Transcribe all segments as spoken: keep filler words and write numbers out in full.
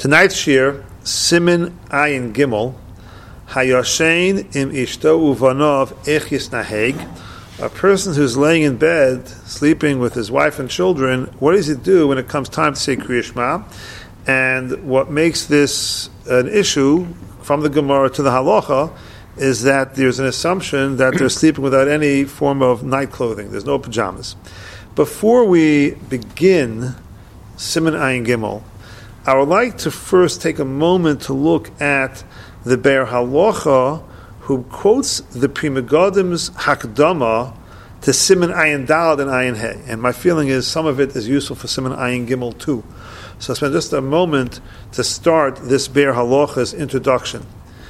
Tonight's shir, Simin Ayin Gimel, Hayashein im Ishto Uvanov Ech Naheg. A person who's laying in bed, sleeping with his wife and children, what does he do when it comes time to say Kriya Shema? And what makes this an issue from the Gemara to the Halacha is that there's an assumption that they're sleeping without any form of night clothing. There's no pajamas. Before we begin Simin Ayin Gimel, I would like to first take a moment to look at the Be'er Halacha, who quotes the Pri Megadim's Hakdama to Simin Ayin Daled and Ayin Hey. And my feeling is some of it is useful for Simin Ayin Gimel too. So I'll spend just a moment to start this Be'er Halacha's introduction.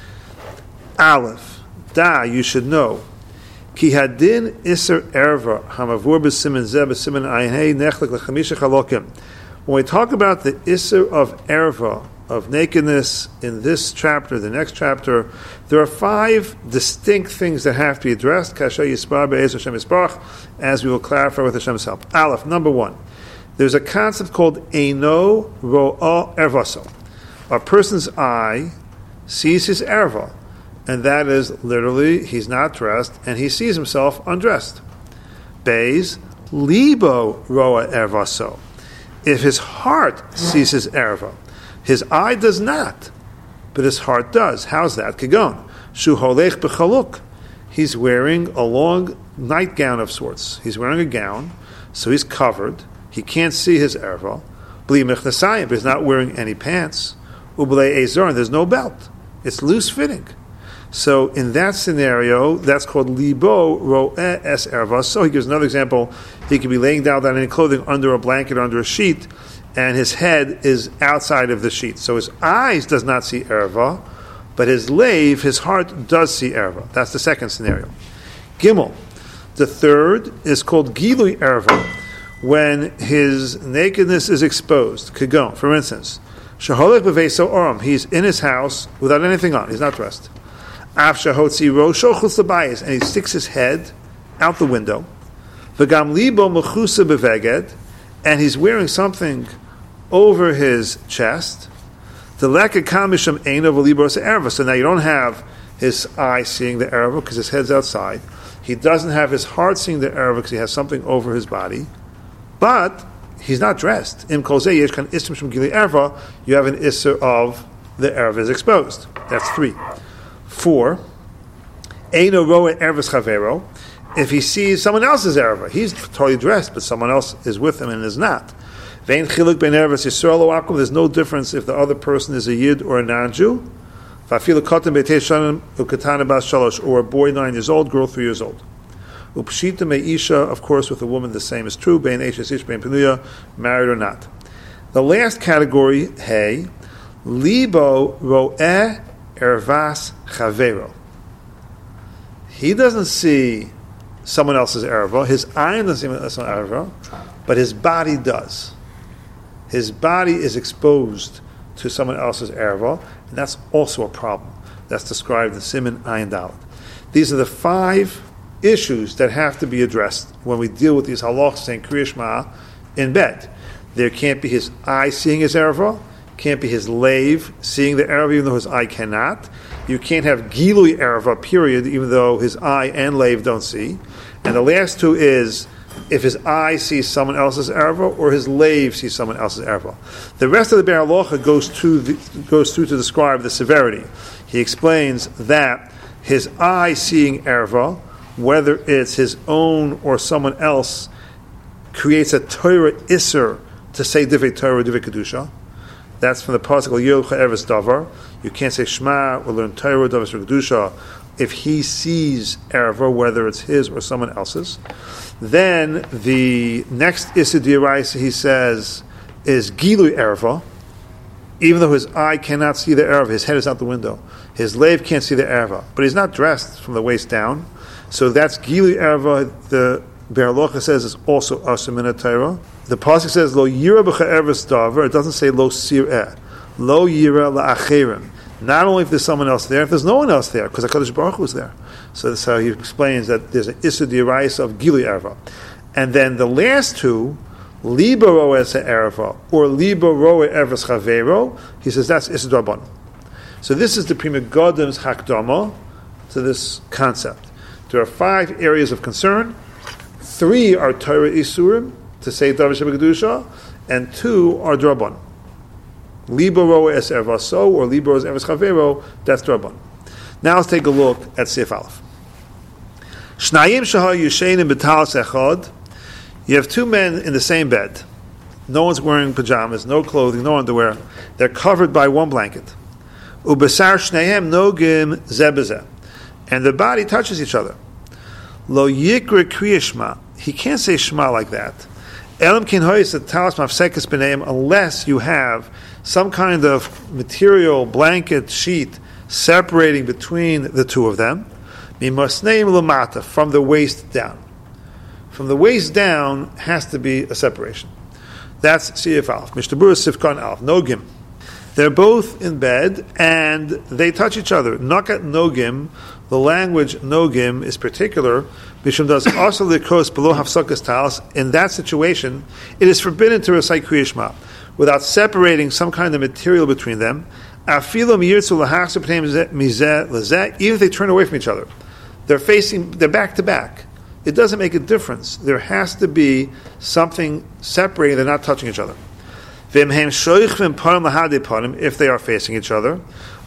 Aleph, Da, you should know, Ki hadin iser erva hamavur b'simin zeh b'simin ayin hey nechlik l'chamisha chalokim. When we talk about the iser of erva, of nakedness, in this chapter, the next chapter, there are five distinct things that have to be addressed, kasher yispar be'ez Hashem yisparach, as we will clarify with Hashem's help. Aleph, number one, there's a concept called eino ro'a ervaso. A person's eye sees his erva, and that is literally, he's not dressed, and he sees himself undressed. Beis, libo ro'a ervaso. If his heart sees his erva, his eye does not, but his heart does. How's that? Kigon. Shu holech b'chaluk. He's wearing a long nightgown of sorts. He's wearing a gown, so he's covered. He can't see his erva. Bli mechnasayim, but he's not wearing any pants. Ublei ezor, there's no belt. It's loose fitting. So in that scenario, that's called libo ro'eh es erva. So he gives another example. He could be laying down without any clothing under a blanket, under a sheet, and his head is outside of the sheet. So his eyes does not see erva, but his lave, his heart does see erva. That's the second scenario. Gimel. The third is called gilui erva, when his nakedness is exposed. Kagon, for instance, shaholech b'veiso oram. He's in his house without anything on. He's not dressed. Af shahotzi rosho chutz l'bayis, and he sticks his head out the window. V'gam libo mechusa b'veged, and he's wearing something over his chest. The leka kamisham eino v'libos erva. So now you don't have his eye seeing the erva because his head's outside. He doesn't have his heart seeing the erva because he has something over his body. But he's not dressed. Im kol zeh yesh kan isrim shum gili erva. You have an isser of the erva is exposed. That's three. Four. Eino roa ervas chavero. If he sees someone else's erva, he's totally dressed, but someone else is with him and is not. Vein chiluk ben ervas yisrael o akum. There's no difference if the other person is a yid or a non-Jew. Va'afilu kotem beitei shanim ukatana bas shalosh, or a boy nine years old, girl three years old. Upshita meisha, of course, with a woman the same is true. Bein eshes ish bein penuya, married or not. The last category, hey, libo ro'eh ervas chavero. He doesn't see someone else's erva. His eye doesn't see someone else's erva, but his body does. His body is exposed to someone else's erva, and that's also a problem. That's described in Simin Ayin Daled. These are the five issues that have to be addressed when we deal with these halachos saying Kriya Shema in bed. There can't be his eye seeing his erva, can't be his lave seeing the erva even though his eye cannot. You can't have gilui erva, period, even though his eye and lave don't see. And the last two is if his eye sees someone else's erva or his lave sees someone else's erva. The rest of the Be'er Halacha goes to the, goes through to describe the severity. He explains that his eye seeing erva, whether it's his own or someone else, creates a Torah Isser to say Divrei Torah or Divrei Kedusha. That's from the pasuk Yocha Erves Davar. You can't say Shema or learn Torah Davar Kedusha if he sees erva, whether it's his or someone else's. Then the next Issa D'Oraisa, he says, is Gilui erva. Even though his eye cannot see the erva, his head is out the window. His lave can't see the erva, but he's not dressed from the waist down. So that's Gilui erva. The Be'er Halacha says is also Asur Min HaTorah. The pasuk says Lo Yira B'cha Erves Davar. It doesn't say Lo Sir'eh. Lo Yira La'acherim. Not only if there's someone else there, if there's no one else there, because HaKadosh Baruch Hu is there. So that's how he explains that there's an Issa D'Oraisa of Gilui erva. And then the last two, libo roe es erva, or libo roe ervas chavero, he says that's Issa D'Rabbanan. So this is the Pri Megadim's hakdama to this concept. There are five areas of concern. Three are Torah Isurim, to say Davar Shebekadusha, and two are D'Rabbanan. Libo roe es ervaso, or libo roe es ervas chavero, that's D'Rabbanan. Now let's take a look at Sif Aleph. Shnayim shahar yushenim b'talis echad. You have two men in the same bed. No one's wearing pajamas, no clothing, no underwear. They're covered by one blanket. Ubesar shnehem nogim zeh b'zeh. And the body touches each other. Lo yikra kriya shma. He can't say shma like that. Elam kin hoyis talis mafsekes b'neim, unless you have some kind of material, blanket, sheet, separating between the two of them, mimasneim lamata, from the waist down. From the waist down has to be a separation. That's Sif Aleph. Mishtabur Sifkan Aleph. Nogim. They're both in bed and they touch each other. Nakat Nogim. The language Nogim is particular. Mishum does also likos below hafsakas talis. In that situation, it is forbidden to recite Kriya Shema without separating some kind of material between them. Even if they turn away from each other, they're facing, they're back to back. It doesn't make a difference. There has to be something separating. They're not touching each other. If they are facing each other,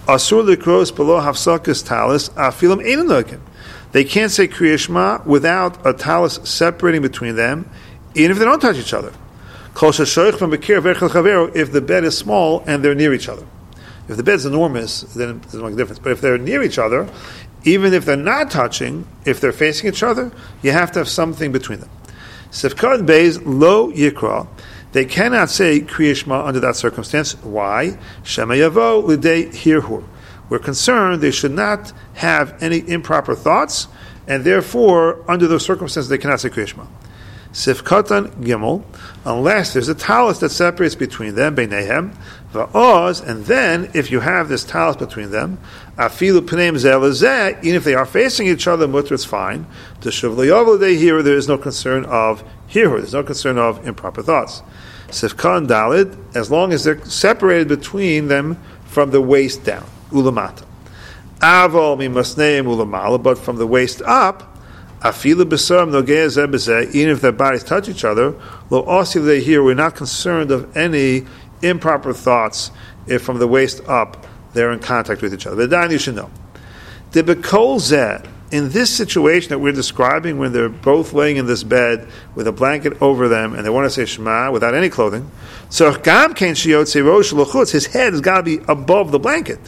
they can't say Kriya Shema without a talis separating between them, even if they don't touch each other. If the bed is small and they're near each other. If the bed's enormous, then it doesn't make a difference. But if they're near each other, even if they're not touching, if they're facing each other, you have to have something between them. Sifkad Beis lo yikra. They cannot say Kriya Shema under that circumstance. Why? Shema yavo l'dei hirhur. We're concerned they should not have any improper thoughts, and therefore, under those circumstances, they cannot say Kriya Shema. Sifkatan Gimel, unless there's a talis that separates between them, beinehem, va'oz, and then if you have this talis between them, afilu pneim zeh lezeh, even if they are facing each other, mutter, it's fine. To shuv le'yavol they hear, there is no concern of hear, there's no concern of improper thoughts. Sifkan Dalid, as long as they're separated between them from the waist down, ulamata. Avol mimasneim ulamala, but from the waist up, afilu b'saram nogei zeh b'zeh, even if their bodies touch each other, lo osi they hear, we're not concerned of any improper thoughts if from the waist up they're in contact with each other. But then you should know. The bekol zeh, in this situation that we're describing, when they're both laying in this bed with a blanket over them and they want to say Shema without any clothing, so his head has got to be above the blanket.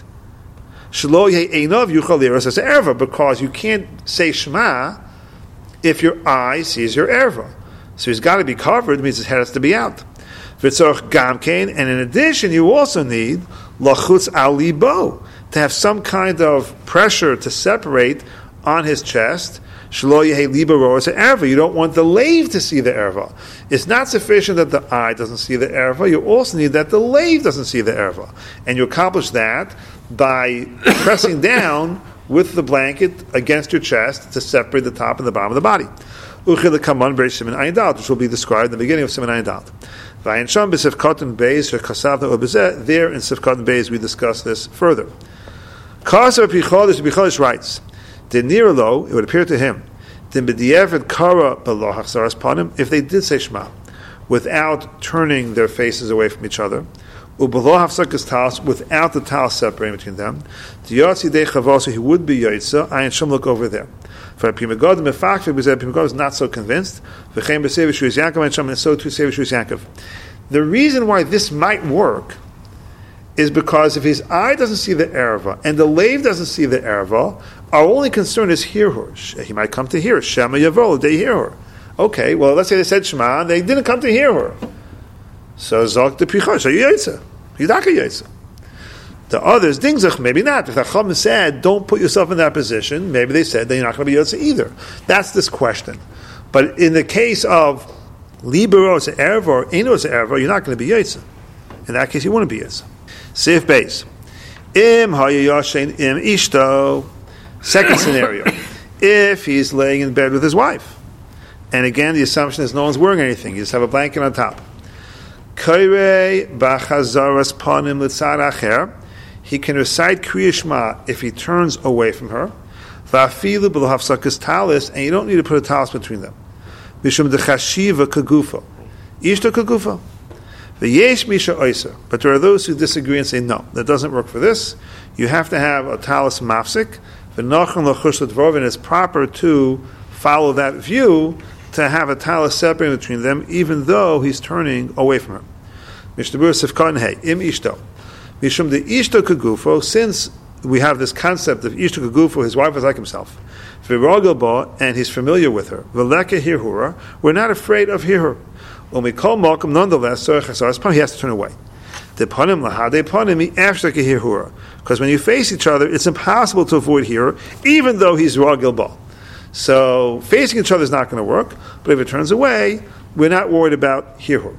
Because you can't say Shema if your eye sees your erva. So he's got to be covered, means his head has to be out. And in addition, you also need lachutz al libo, to have some kind of pressure to separate on his chest. You don't want the lave to see the erva. It's not sufficient that the eye doesn't see the erva, you also need that the lave doesn't see the erva. And you accomplish that by pressing down with the blanket against your chest to separate the top and the bottom of the body. Which will be described in the beginning of Siman Ayin Dal. There in Sifkatan Beis we discuss this further. Kasa Pichodesh Pichodesh writes, De Nirlo, it would appear to him, if they did say Shema without turning their faces away from each other, without the talis separating between them, he would be Yaitza. Ayin Shom, look over there. For Pri Megadim, Pri Megadim is not so convinced. And so too Sevish Yaakov. The reason why this might work is because if his eye doesn't see the erva and the lave doesn't see the erva, our only concern is hirhur. He might come to hear Shema Yavol, they hear her. Okay, well, let's say they said Shema and they didn't come to hear her. So Zok the Pichosh, are you Yaitza? Yidaka Yaitza. The others, Dingzach, maybe not. If the Chacham said, don't put yourself in that position, maybe they said that you're not going to be Yaitza either. That's this question. But in the case of Liberos Erva or Enos Erva, you're not going to be Yaitza. In that case, you wouldn't be Yaitza. Sif Beis. Im hayayashen im ishto. Second scenario. If he's laying in bed with his wife. And again, the assumption is no one's wearing anything. You just have a blanket on top. Kairei b'chazaras panim l'tzad acher. He can recite Kriya Shema if he turns away from her. V'afilu b'lo hafsakas talis, and you don't need to put a talis between them. Mishum dechashiva kagufa. Ishta kagufa. V'yesh misha oiser. But there are those who disagree and say, no, that doesn't work for this. You have to have a talis mafsik. V'nochan l'chush l'dvorov, and it's proper to follow that view, to have a talis separating between them, even though he's turning away from her. Mishnah Sifkan Hey, Im Ishto. Mishum de Ishto Kagufo, since we have this concept of Ishto Kagufo, his wife is like himself, and he's familiar with her, Veleka Hirhura, we're not afraid of Hirhur. When we call Malcolm, nonetheless, he has to turn away. Because when you face each other, it's impossible to avoid Hirhur, even though he's Ragil Ba. So facing each other is not going to work, but if it turns away, we're not worried about hirhur.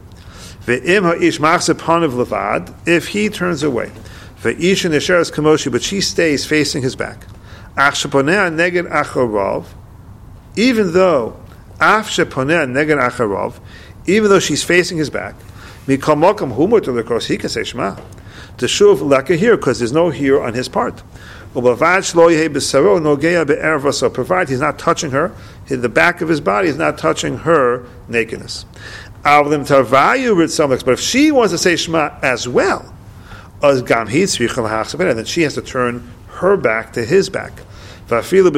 If he turns away, but she stays facing his back, even though even though she's facing his back, he can say Shema. The shuv laka here, because there's no here on his part. Provided he's not touching her, the back of his body is not touching her nakedness. But if she wants to say Shema as well, then she has to turn her back to his back. And even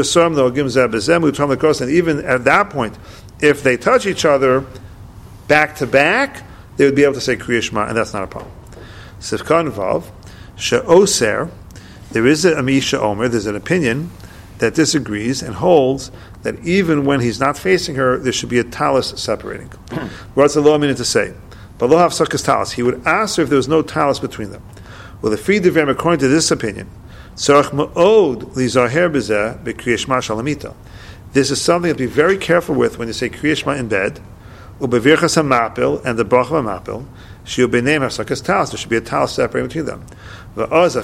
at that point, if they touch each other back to back, they would be able to say Kriya Shema, and that's not a problem. Sifkan Vav, She'oser, there is a Amisha Omer, there's an opinion that disagrees and holds that even when he's not facing her, there should be a talis separating. What's the law meaning to say? But lo hafsakas talis. He would ask her if there was no talis between them. Well, the free devem, according to this opinion, tzarich ma'od lizaher b'zeh b'kriyah shema shalamita. This is something to be very careful with when you say Kriya Shema in bed, u'bevirchas hamapil and the bracha hamapil. She'll be named hafsakas talis. There should be a talis separating between them. Because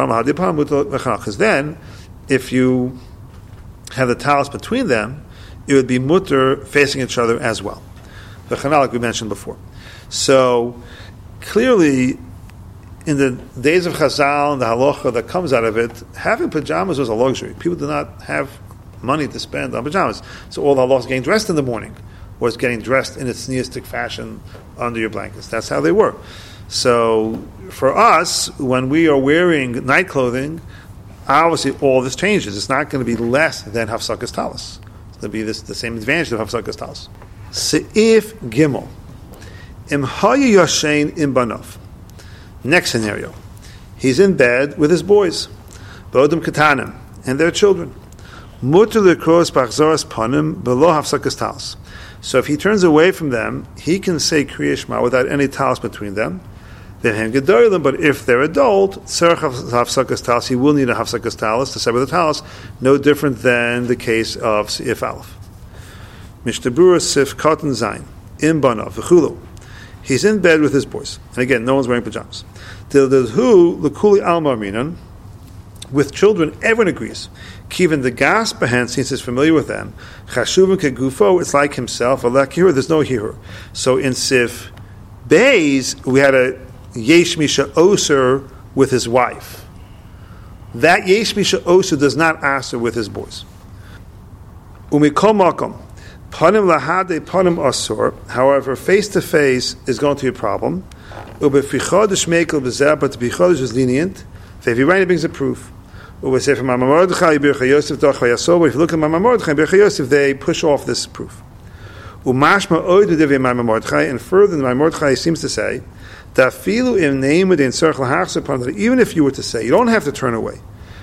then, if you have the talis between them, it would be mutter facing each other as well. The chanal, like we mentioned before. So, clearly, in the days of Chazal and the halacha that comes out of it, having pajamas was a luxury. People did not have money to spend on pajamas. So all the halachas getting dressed in the morning was getting dressed in a tzniistic fashion under your blankets. That's how they were. So, for us, when we are wearing night clothing, obviously all this changes. It's not going to be less than hafsakas talis. It's going to be this, the same advantage of hafsakas talis. Se'if Gimel. Im hayu yashen im banov. Next scenario. He's in bed with his boys. Bo'odim katanim. And their children. Mutter lekros b'achzoras panim below hafsakas talis. So if he turns away from them, he can say Kriya Shema without any talis between them. But if they're adult, he will need a hafsakas talis to sever the talis, no different than the case of Sif Aleph. Mishtabura Sif Katan Zayin, in Banov, V'chulu. He's in bed with his boys. And again, no one's wearing pajamas. Who, L'kuli Alma Minan, with children, everyone agrees. Kivin the gas behan, since he's familiar with them, Chashuvim Kegufo, it's like himself, Alakir, there's no hero. So in Sif Beis, we had a Yesh Misha Oser with his wife. That Yesh Misha Oser does not aser with his boys. Umikol Makom, Panim Lahade Panim Asur, however, face to face is going to be a problem. Ubefichodesh Mekel Bezeh, but the Bichodesh is lenient. If you write it, brings a proof. If you look at Mama Mordechai and Birchai Yosef, they push off this proof. And further, the Mama Mordechai seems to say that even if you were to say, you don't have to turn away.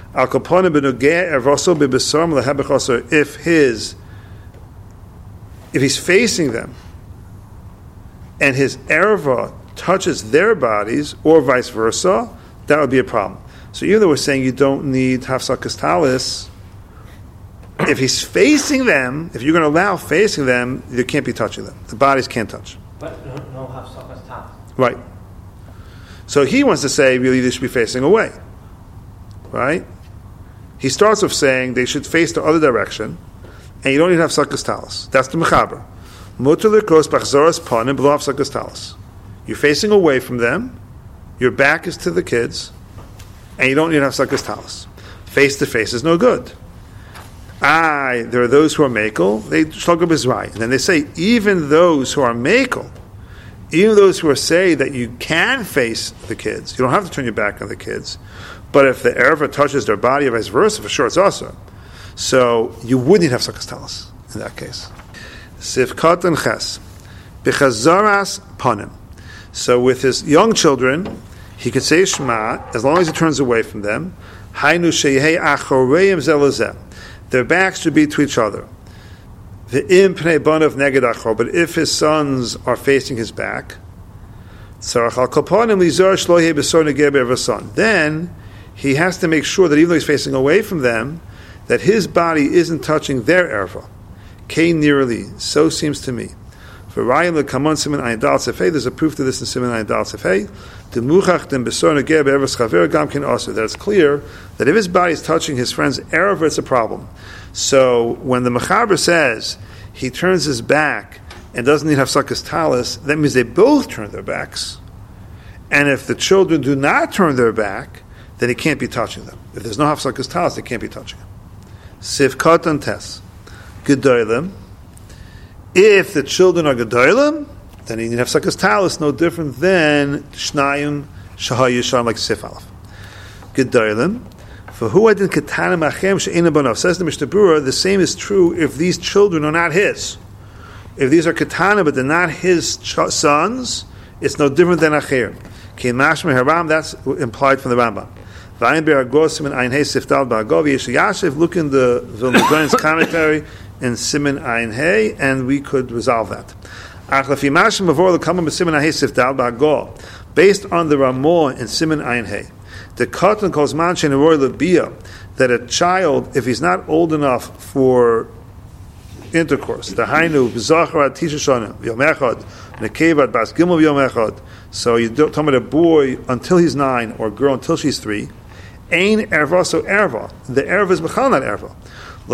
If his, if he's facing them, and his erva touches their bodies, or vice versa, that would be a problem. So even though we're saying you don't need hafsakas talis, if he's facing them, if you're going to allow facing them, you can't be touching them. The bodies can't touch. But no, no hafsakas talis. Right. So he wants to say, really, they should be facing away. Right? He starts off saying they should face the other direction, and you don't need hafsakas talis. That's the mechaber. Mutar l'kos b'chzaras panim b'lo hafsakas talis. You're facing away from them, your back is to the kids, and you don't need hafsakas talis. Face to face is no good. I, there are those who are makel, they shlagab is right. And then they say, even those who are makel, even those who are say that you can face the kids, you don't have to turn your back on the kids, but if the erva touches their body or vice versa, for sure it's also. So you wouldn't have sakas talis in that case. Sivkat and ches. B'chazaras panim. So with his young children, he could say Shema, as long as he turns away from them, Hainu sheyhei achoreim zelazeh. Their backs should be to each other. The im pnei banav neged achor. But if his sons are facing his back, then he has to make sure that even though he's facing away from them, that his body isn't touching their erva. Kain nearly, so seems to me. For Rayim the Kamon Siman Ayin Dal Sefei, there's a proof to this in Siman Ayin Dal Sefei. The Muchach dem Besor Negeh Be'Ervas Chaver Gamkin also. That it's clear that if his body is touching his friend's erva, it's a problem. So when the Mechaber says he turns his back and doesn't need hafsakas talis, that means they both turn their backs. And if the children do not turn their back, then he can't be touching them. If there's no hafsakas talis, they can't be touching them. Sivkat and Tes. Gedolim. If the children are gedolim, then he need hafsakas talis, no different than shnayim shahayu sham like sif alef. Gedolim. For who I didn't ketanim achem she'ena banav. Says the Mishnah Berurah, the same is true if these children are not his. If these are ketanim but they're not his ch- sons, it's no different than acher. Kein mashmei haram. That's implied from the Rambam. V'ayin be'argosim and ayin hey siftal ba'agov yeshayashiv. Look in the Vilna Gaon's commentary in Siman Ayin Hey, and we could resolve that. Based on the Ramah in Siman Ayin Hey, the Katan calls Manchin and Roy Labia that a child, if he's not old enough for intercourse, the Hainu B'Zacharat Tishashana Yom Echad Nekevat Bas Gimel Yom Echad. So you don't talk about a boy until he's nine or a girl until she's three. Ain erva, so erva. The erva is b'chal not erva. So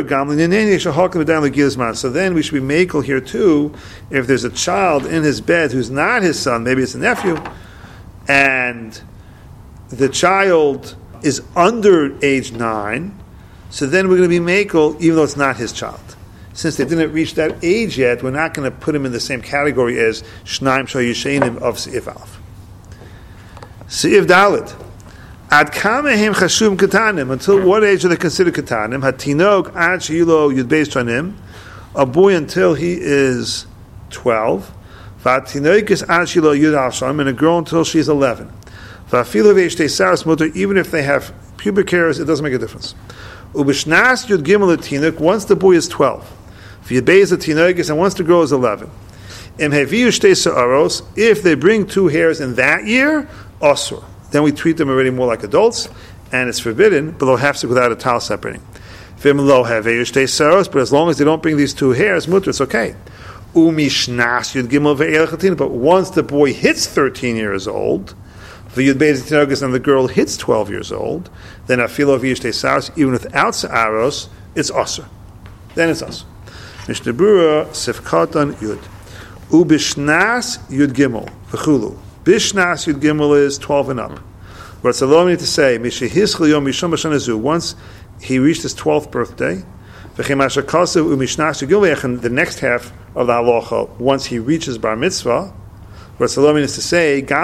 then we should be makel here too. If there's a child in his bed who's not his son, maybe it's a nephew, and the child is under age nine, so then we're going to be makel even though it's not his child. Since they didn't reach that age yet, we're not going to put him in the same category as Shnaim Shayishainim of Seif Alf. Seif Dalit. Ad kamehim chashum katanim. Until what age are they considered katanim? Hatinok ad sheyilo yudbeis shanim. A boy until he is twelve. Vatinoikis ad sheyilo yud alsham. And a girl until she's eleven. Vafilu ve'ishtei saras muter. Even if they have pubic hairs, it doesn't make a difference. Ubishnas yud gimel atinok. Once the boy is twelve. V'yudbeis atinoikis. And once the girl is eleven. Im heviu shtei sa'aros. If they bring two hairs in that year, osur. Then we treat them already more like adults, and it's forbidden, but they'll have to without a towel separating. But as long as they don't bring these two hairs, mutter, it's okay. But once the boy hits thirteen years old, and the girl hits twelve years old, then even without sa'aros, it's asur. Then it's asur. Mishnah Berurah, Sifkatan Yud. Ubishnas Yud Gimel, V'chulu. Bishnas Yud Gimel is twelve and up. What's allowing me to say, once he reached his twelfth birthday, the next half of the halacha, once he reaches bar mitzvah, what's allowing me is to say, it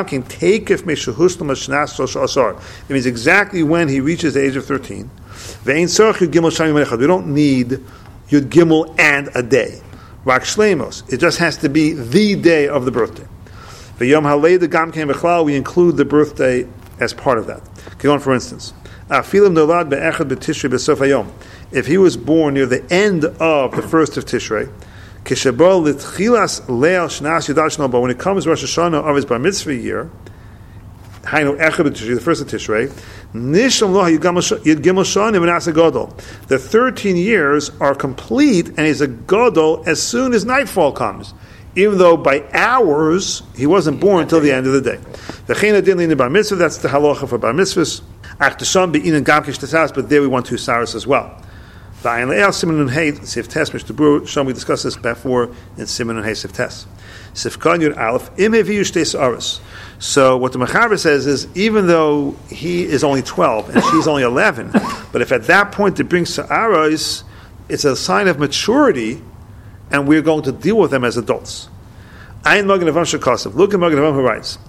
means exactly when he reaches the age of thirteen. We don't need Yud Gimel and a day. It just has to be the day of the birthday. The Yom Halei the Gam Ken B'Chlal, we include the birthday as part of that. Okay, on for instance, Afilim Nolad Be'echad B'Tishrei B'Sof Hayom. If he was born near the end of the first of Tishrei, Kishabol L'Tchilas Leil Shnas Yudal Shno, but when it comes Rosh Hashanah of his Bar Mitzvah year, Hainu Echad B'Tishrei, the first of Tishrei, Nisham Lo Yud Gimel Shanim V'Nasa Gadol. The thirteen years are complete, and he's a Gadol as soon as nightfall comes. Even though by hours he wasn't born until the end of the day. The Chena Din Lina Bar Mitzvah, that's the halacha for Bar Mitzvahs. But there we want two saras as well. V'ayin le'el Siman Nun Hey Siftes Mishtabur. Shom, we discussed this before in Siman Nun Hey Siftes. Sifkan Yud Aleph Im Heviyu Shtei Sa'aros. So what the Mechaber says is, even though he is only twelve and she's only eleven, but if at that point they bring Sa'aros, it's a sign of maturity, and we're going to deal with them as adults. Ayin Magen Avam Shekosov. Look at Magen Avam who writes,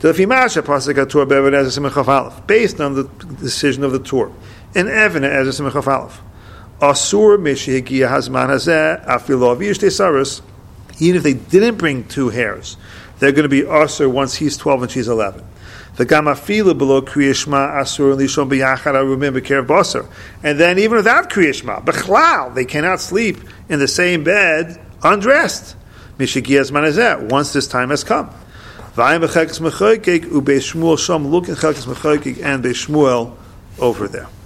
based on the decision of the Torah, in Evan as a Simchaf Aleph, Asur Mishihigia Hazman Hazeh Afilo Avishte Sarus. Even if they didn't bring two hairs, they're going to be Asur once he's twelve and she's eleven. The Gamafila below Kriyashma Asur Lishon B'Yachad Arumim B'Kerev Basar. And then even without Kriyashma, B'Chlal, they cannot sleep in the same bed undressed. Mishihigia Hazman Hazeh, once this time has come. V'ayim b'chelkes mechoykek u'beis Shmuel Shom, look at chelkes mechoykek and beis Shmuel over there.